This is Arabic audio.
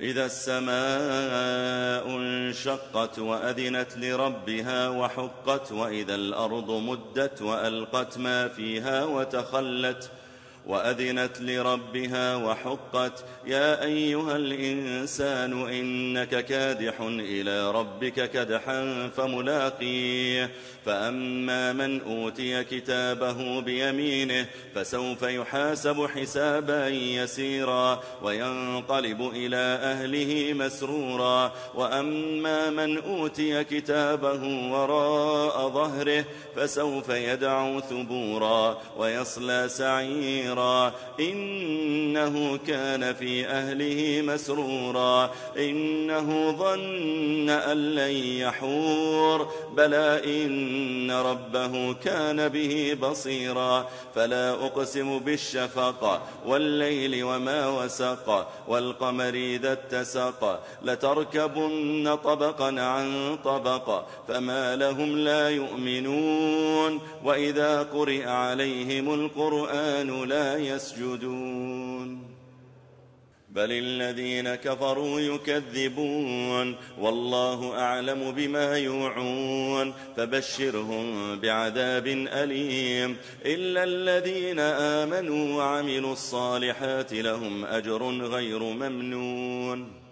إذا السماء انشقت وأذنت لربها وحقت وإذا الأرض مدت وألقت ما فيها وتخلت وأذنت لربها وحقت يا أيها الإنسان إنك كادح إلى ربك كدحا فملاقيه فأما من أوتي كتابه بيمينه فسوف يحاسب حسابا يسيرا وينقلب إلى أهله مسرورا وأما من أوتي كتابه وراء ظهره فسوف يدعو ثبورا ويصلى سعيرا إنه كان في أهله مسرورا إنه ظن أن لن يحور بلى إن ربه كان به بصيرا فلا أقسم بالشفق والليل وما وسق والقمر إذا اتسق لتركبن طبقا عن طبق فما لهم لا يؤمنون وإذا قرئ عليهم القرآن لا يسجدون بل الذين كفروا يكذبون والله أعلم بما يوعون فبشرهم بعذاب أليم إلا الذين آمنوا وعملوا الصالحات لهم أجر غير ممنون